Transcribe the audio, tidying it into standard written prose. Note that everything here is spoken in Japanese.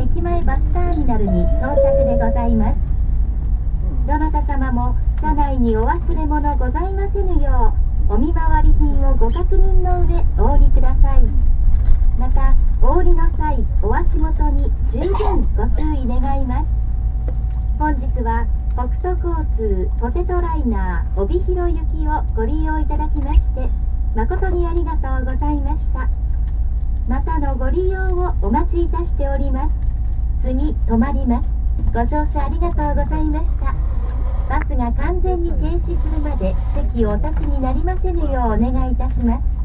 駅前バスターミナルに到着でございます。どなた様も車内にお忘れ物ございませぬよう、お見回り品をご確認の上お降りください。また、お降りの際、お足元に十分ご注意願います。本日は北都交通ポテトライナー帯広行きをご利用いただきまして、誠にありがとうございました。またのご利用をお待ちいたしております。次止まります。ご乗車ありがとうございました。バスが完全に停止するまで席をお立ちになりませぬようお願いいたします。